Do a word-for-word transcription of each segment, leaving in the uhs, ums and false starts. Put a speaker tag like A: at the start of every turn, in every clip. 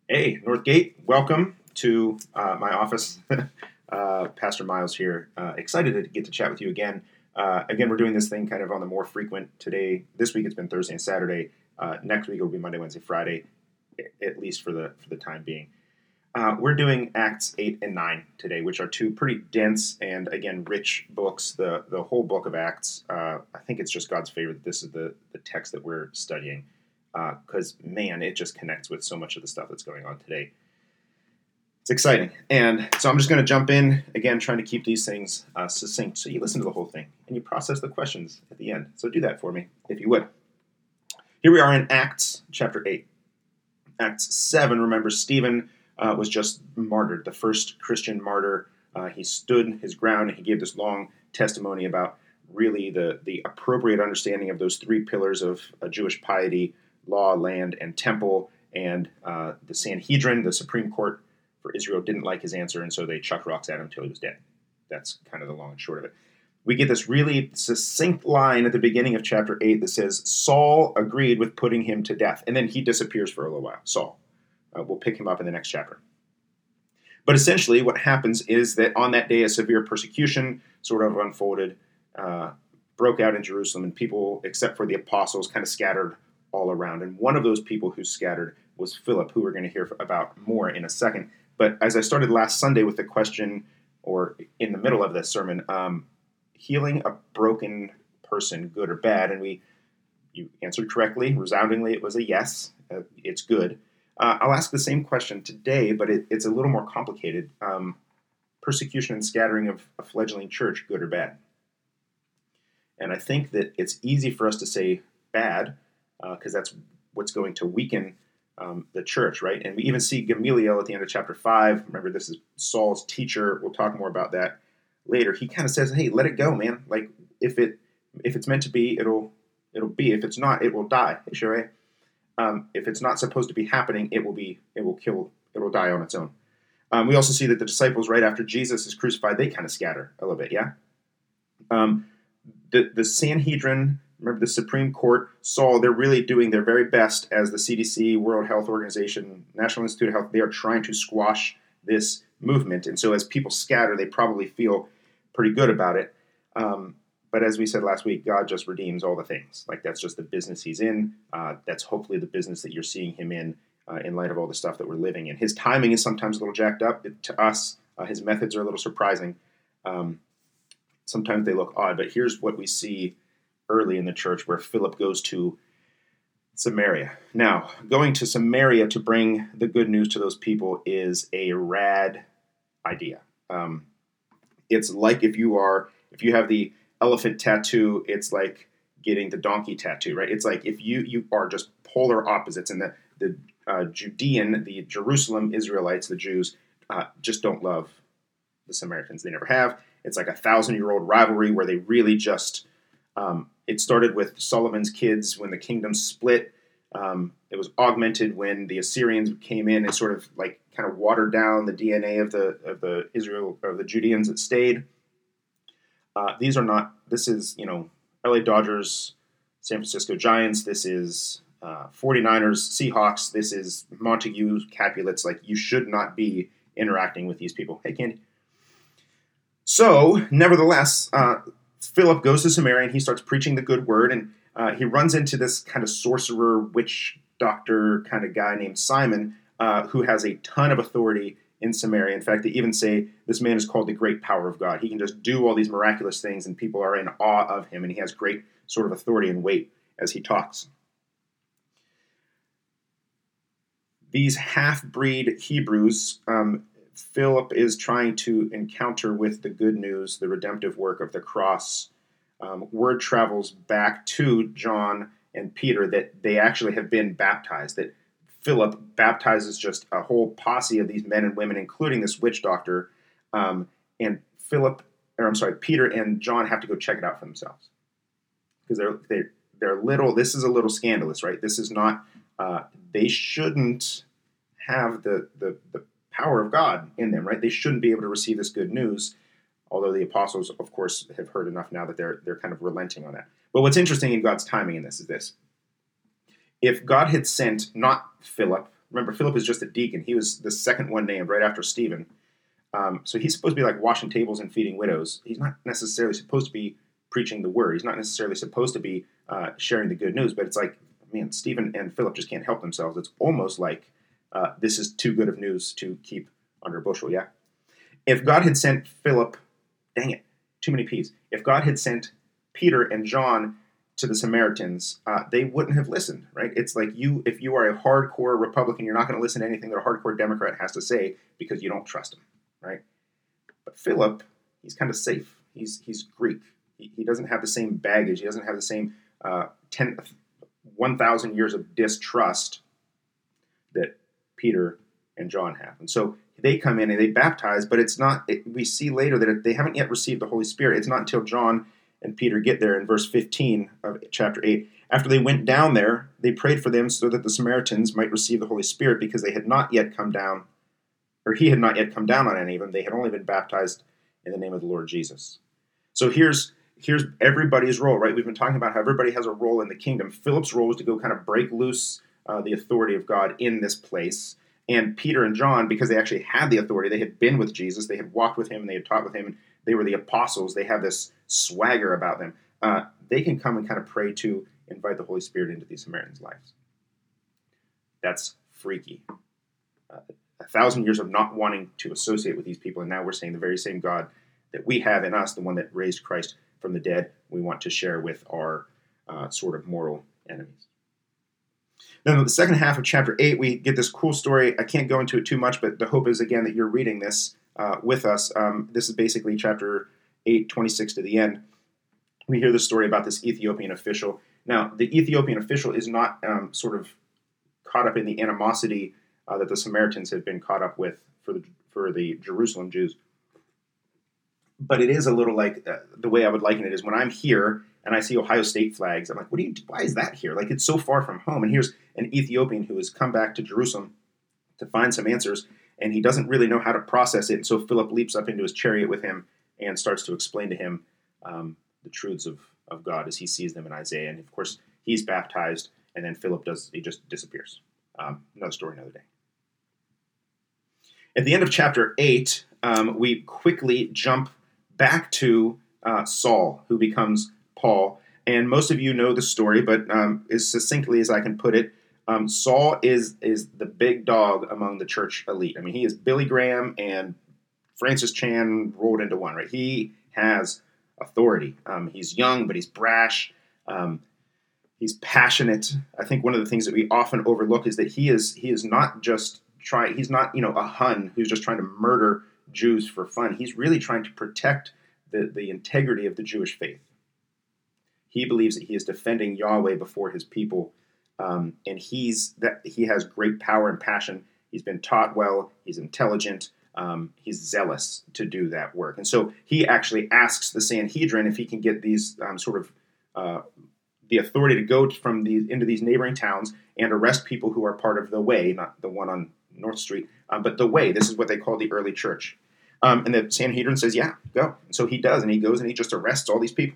A: Hey, Northgate, welcome to uh, my office. uh, Pastor Miles here. Uh, excited to get to chat with you again. Uh, again, we're doing this thing kind of on the more frequent today. This week it's been Thursday and Saturday. Uh, next week it will be Monday, Wednesday, Friday, at least for the for the time being. Uh, we're doing Acts eight and nine today, which are two pretty dense and, again, rich books. The the whole book of Acts, uh, I think it's just God's favor that this is the, the text that we're studying. Because, uh, man, it just connects with so much of the stuff that's going on today. It's exciting. And so I'm just going to jump in, again, trying to keep these things uh, succinct. So you listen to the whole thing, and you process the questions at the end. So do that for me, if you would. Here we are in Acts chapter eight. Acts seven, remember, Stephen uh, was just martyred, the first Christian martyr. Uh, he stood his ground, and he gave this long testimony about really the, the appropriate understanding of those three pillars of uh, Jewish piety: law, land, and temple. And uh, the Sanhedrin, the Supreme Court for Israel, didn't like his answer, and so they chucked rocks at him until he was dead. That's kind of the long and short of it. We get this really succinct line at the beginning of chapter eight that says, Saul agreed with putting him to death. And then he disappears for a little while, Saul. Uh, we'll pick him up in the next chapter. But essentially what happens is that on that day a severe persecution sort of unfolded, uh, broke out in Jerusalem, and people, except for the apostles, kind of scattered all around. And one of those people who scattered was Philip, who we're going to hear about more in a second. But as I started last Sunday with the question, or in the middle of this sermon, um, healing a broken person, good or bad? And we, you answered correctly, resoundingly. It was a yes. Uh, it's good. Uh, I'll ask the same question today, but it, it's a little more complicated. Um, persecution and scattering of a fledgling church, good or bad? And I think that it's easy for us to say bad, because uh, that's what's going to weaken um, the church, right? And we even see Gamaliel at the end of chapter five. Remember, this is Saul's teacher. We'll talk more about that later. He kind of says, hey, let it go, man. Like, if it if it's meant to be, it'll it'll be. If it's not, it will die. Hey, sure. Um, if it's not supposed to be happening, it will be. It will kill. It will die on its own. Um, we also see that the disciples, right after Jesus is crucified, they kind of scatter a little bit. Yeah. Um, the the Sanhedrin. Remember, the Supreme Court, Saul, they're really doing their very best as the C D C, World Health Organization, National Institute of Health. They are trying to squash this movement. And so as people scatter, they probably feel pretty good about it. Um, but as we said last week, God just redeems all the things. Like, that's just the business he's in. Uh, that's hopefully the business that you're seeing him in, uh, in light of all the stuff that we're living in. His timing is sometimes a little jacked up. It, to us, uh, his methods are a little surprising. Um, sometimes they look odd. But here's what we see early in the church, where Philip goes to Samaria. Now, going to Samaria to bring the good news to those people is a rad idea. Um, it's like if you are, if you have the elephant tattoo, it's like getting the donkey tattoo, right? It's like if you you are just polar opposites, and the the uh, Judean, the Jerusalem Israelites, the Jews, uh, just don't love the Samaritans. They never have. It's like a thousand-year-old rivalry where they really just. Um, it started with Solomon's kids when the kingdom split. Um, it was augmented when the Assyrians came in and sort of like kind of watered down the D N A of the of the Israel of the Judeans that stayed. Uh, these are not. This is you know L A Dodgers, San Francisco Giants. This is uh, forty-niners, Seahawks. This is Montague Capulets. Like, you should not be interacting with these people. Hey, Candy. So, nevertheless. Uh, Philip goes to Samaria, and he starts preaching the good word, and uh, he runs into this kind of sorcerer, witch doctor kind of guy named Simon, uh, who has a ton of authority in Samaria. In fact, they even say this man is called the great power of God. He can just do all these miraculous things, and people are in awe of him, and he has great sort of authority and weight as he talks. These half-breed Hebrews, um, Philip is trying to encounter with the good news, the redemptive work of the cross. Um, word travels back to John and Peter that they actually have been baptized, that Philip baptizes just a whole posse of these men and women, including this witch doctor. Um, and Philip, or I'm sorry, Peter and John have to go check it out for themselves. Because they're, they're, they're little, this is a little scandalous, right? This is not, uh, they shouldn't have the, the, the power of God in them, right? They shouldn't be able to receive this good news, although the apostles, of course, have heard enough now that they're they're kind of relenting on that. But what's interesting in God's timing in this is this. If God had sent not Philip, remember, Philip is just a deacon. He was the second one named right after Stephen. Um, so he's supposed to be like washing tables and feeding widows. He's not necessarily supposed to be preaching the word. He's not necessarily supposed to be uh, sharing the good news. But it's like, man, Stephen and Philip just can't help themselves. It's almost like uh, this is too good of news to keep under a bushel, yeah? If God had sent Philip, dang it, too many P's. If God had sent Peter and John to the Samaritans, uh, they wouldn't have listened, right? It's like you, if you are a hardcore Republican, you're not going to listen to anything that a hardcore Democrat has to say because you don't trust him, right? But Philip, he's kind of safe. He's he's Greek. He, he doesn't have the same baggage. He doesn't have the same uh, ten, one thousand years of distrust that Peter and John have. And so they come in and they baptize, but it's not, it, we see later that they haven't yet received the Holy Spirit. It's not until John and Peter get there in verse fifteen of chapter eight. After they went down there, they prayed for them so that the Samaritans might receive the Holy Spirit, because they had not yet come down, or he had not yet come down on any of them. They had only been baptized in the name of the Lord Jesus. So here's here's everybody's role, right? We've been talking about how everybody has a role in the kingdom. Philip's role was to go kind of break loose uh, the authority of God in this place. And Peter and John, because they actually had the authority, they had been with Jesus, they had walked with him, and they had taught with him, and they were the apostles. They have this swagger about them. Uh, they can come and kind of pray to invite the Holy Spirit into these Samaritans' lives. That's freaky. Uh, a thousand years of not wanting to associate with these people, and now we're saying the very same God that we have in us, the one that raised Christ from the dead, we want to share with our uh, sort of mortal enemies. Then in the second half of chapter eight, we get this cool story. I can't go into it too much, but the hope is, again, that you're reading this uh, with us. Um, this is basically chapter eight, twenty-six to the end. We hear the story about this Ethiopian official. Now, the Ethiopian official is not um, sort of caught up in the animosity uh, that the Samaritans have been caught up with for the, for the Jerusalem Jews. But it is a little like, uh, the way I would liken it is when I'm here and I see Ohio State flags, I'm like, what do you, why is that here? Like, it's so far from home. And here's an Ethiopian who has come back to Jerusalem to find some answers, and he doesn't really know how to process it. And so Philip leaps up into his chariot with him and starts to explain to him um, the truths of, of God as he sees them in Isaiah. And of course, he's baptized, and then Philip does, he just disappears. Um, another story, another day. At the end of chapter eight, um, we quickly jump back to uh, Saul, who becomes Paul. And most of you know the story, but um, as succinctly as I can put it, um, Saul is is the big dog among the church elite. I mean, he is Billy Graham and Francis Chan rolled into one, right? He has authority. Um, he's young, but he's brash. Um, he's passionate. I think one of the things that we often overlook is that he is he is not just trying. He's not you know a Hun who's just trying to murder Jews for fun. He's really trying to protect the, the integrity of the Jewish faith. He believes that he is defending Yahweh before his people, um, and he's that he has great power and passion. He's been taught well. He's intelligent. Um, he's zealous to do that work, and so he actually asks the Sanhedrin if he can get these um, sort of uh, the authority to go from these into these neighboring towns and arrest people who are part of the Way, not the one on North Street, um, but the Way. This is what they call the early church. Um, and the Sanhedrin says, yeah, go. And so he does, and he goes and he just arrests all these people.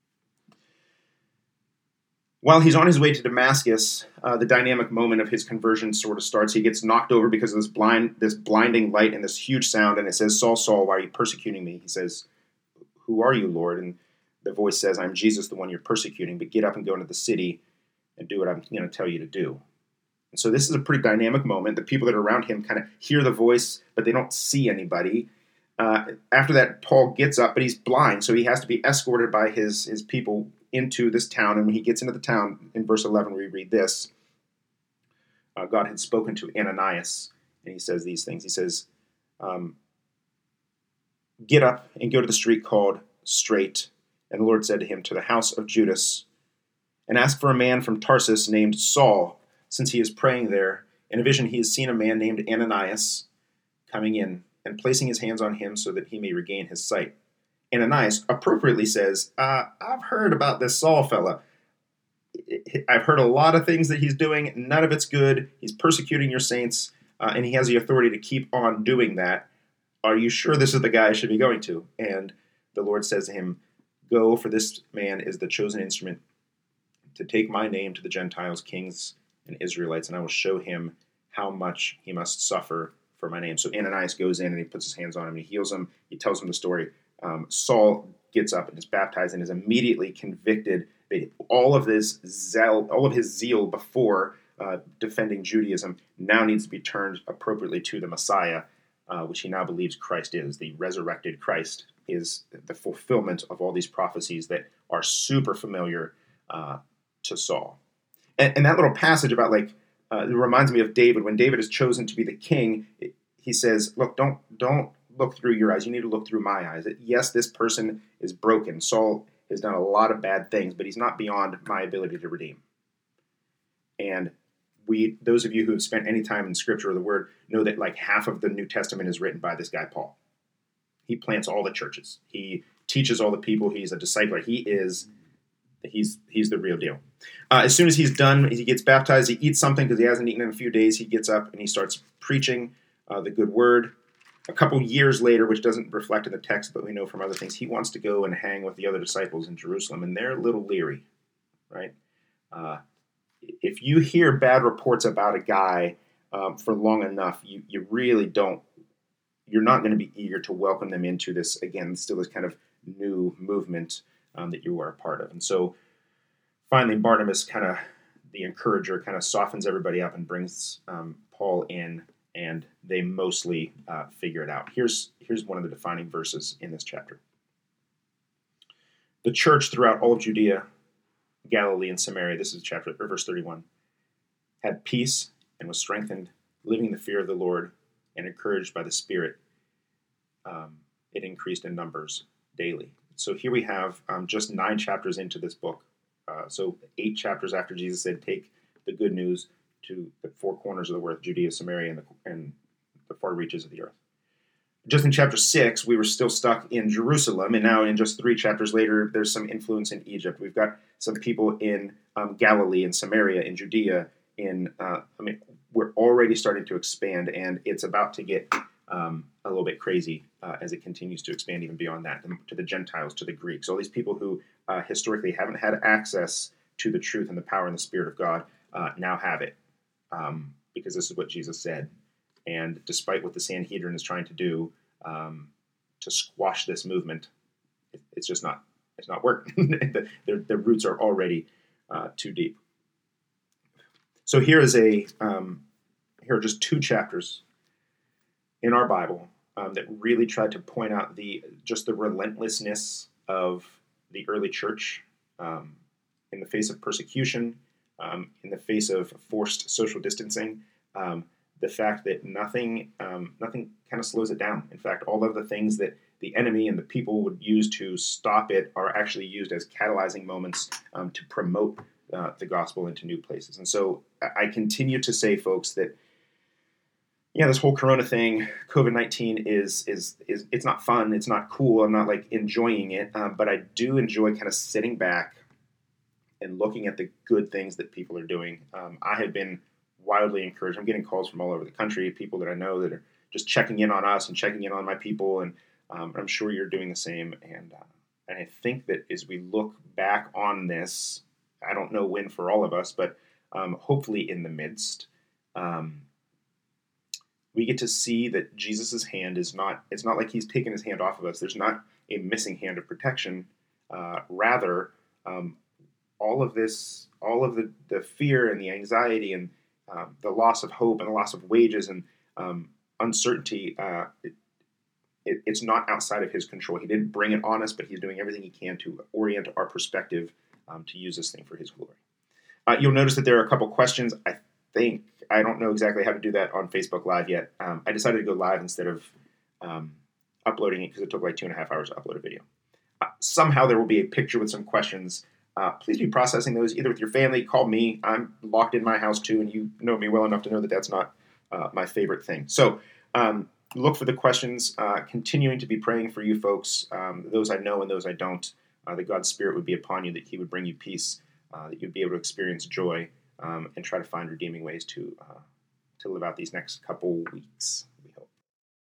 A: While he's on his way to Damascus, uh, the dynamic moment of his conversion sort of starts. He gets knocked over because of this blind, this blinding light and this huge sound, and it says, Saul, Saul, why are you persecuting me? He says, who are you, Lord? And the voice says, I'm Jesus, the one you're persecuting, but get up and go into the city and do what I'm going to tell you to do. And so this is a pretty dynamic moment. The people that are around him kind of hear the voice, but they don't see anybody. Uh, after that, Paul gets up, but he's blind, so he has to be escorted by his, his people into this town. And when he gets into the town, in verse eleven, we read this. Uh, God had spoken to Ananias, and he says these things. He says, um, get up and go to the street called Straight. And the Lord said to him, to the house of Judas, and ask for a man from Tarsus named Saul, since he is praying there. In a vision, he has seen a man named Ananias coming in and placing his hands on him so that he may regain his sight. Ananias appropriately says, uh, I've heard about this Saul fella. I've heard a lot of things that he's doing. None of it's good. He's persecuting your saints, uh, and he has the authority to keep on doing that. Are you sure this is the guy I should be going to? And the Lord says to him, go, for this man is the chosen instrument to take my name to the Gentiles, kings, and Israelites, and I will show him how much he must suffer for my name. So Ananias goes in and he puts his hands on him and he heals him. He tells him the story. Um, Saul gets up and is baptized and is immediately convicted that all of this zeal, all of his zeal before uh, defending Judaism now needs to be turned appropriately to the Messiah, uh, which he now believes Christ is. The resurrected Christ is the fulfillment of all these prophecies that are super familiar uh, to Saul. And, and that little passage about like, uh, it reminds me of David. When David is chosen to be the king, it, he says, look, don't, don't look through your eyes. You need to look through my eyes. Yes, this person is broken. Saul has done a lot of bad things, but he's not beyond my ability to redeem. And we, those of you who have spent any time in Scripture or the Word, know that like half of the New Testament is written by this guy, Paul. He plants all the churches. He teaches all the people. He's a discipler. He is, he's he's the real deal. Uh, as soon as he's done, he gets baptized. He eats something because he hasn't eaten in a few days. He gets up and he starts preaching uh, the good word. A couple years later, which doesn't reflect in the text, but we know from other things, he wants to go and hang with the other disciples in Jerusalem, and they're a little leery, right? Uh, if you hear bad reports about a guy um, for long enough, you, you really don't, you're not going to be eager to welcome them into this, again, still this kind of new movement um, that you are a part of. And so finally, Barnabas, kind of the encourager, kind of softens everybody up and brings um, Paul in, and they mostly uh, figure it out. Here's, here's one of the defining verses in this chapter. The church throughout all of Judea, Galilee, and Samaria, this is chapter or verse thirty-one, had peace and was strengthened, living in the fear of the Lord and encouraged by the Spirit. Um, it increased in numbers daily. So here we have um, just nine chapters into this book. Uh, so eight chapters after Jesus said, take the good news to the four corners of the earth, Judea, Samaria, and the, and the far reaches of the earth. Just in chapter six, we were still stuck in Jerusalem, and now in just three chapters later, there's some influence in Egypt. We've got some people in um, Galilee, in Samaria, in Judea, in, uh, I mean, we're already starting to expand, and it's about to get um, a little bit crazy uh, as it continues to expand even beyond that, to the Gentiles, to the Greeks, all these people who uh, historically haven't had access to the truth and the power and the Spirit of God uh, now have it, um, because this is what Jesus said. And despite what the Sanhedrin is trying to do um, to squash this movement, it, it's just not, it's not working. the, their, their roots are already uh, too deep. So here is a, um, here are just two chapters in our Bible um, that really try to point out the, just the relentlessness of the early church um, in the face of persecution, um, in the face of forced social distancing, um, the fact that nothing um, nothing kind of slows it down. In fact, all of the things that the enemy and the people would use to stop it are actually used as catalyzing moments um, to promote uh, the gospel into new places. And so I continue to say, folks, that yeah, this whole Corona thing, COVID nineteen is is is it's not fun. It's not cool. I'm not like enjoying it, um, but I do enjoy kind of sitting back and looking at the good things that people are doing. Um, I have been wildly encouraged. I'm getting calls from all over the country, people that I know that are just checking in on us and checking in on my people, and um, I'm sure you're doing the same. And uh, and I think that as we look back on this, I don't know when for all of us, but um, hopefully in the midst, um, we get to see that Jesus's hand is not, it's not like he's taken his hand off of us. There's not a missing hand of protection. Uh, rather, um, all of this, all of the, the fear and the anxiety and Um, the loss of hope and the loss of wages and um, uncertainty, uh, it, it, it's not outside of his control. He didn't bring it on us, but he's doing everything he can to orient our perspective um, to use this thing for his glory. Uh, you'll notice that there are a couple questions. I think, I don't know exactly how to do that on Facebook Live yet. Um, I decided to go live instead of um, uploading it because it took like two and a half hours to upload a video. Uh, somehow there will be a picture with some questions. Uh, please be processing those either with your family. Call me. I'm locked in my house too, and you know me well enough to know that that's not uh, my favorite thing. So um, look for the questions. Uh, continuing to be praying for you folks, um, those I know and those I don't, uh, that God's Spirit would be upon you, that he would bring you peace, uh, that you'd be able to experience joy, um, and try to find redeeming ways to uh, to live out these next couple weeks.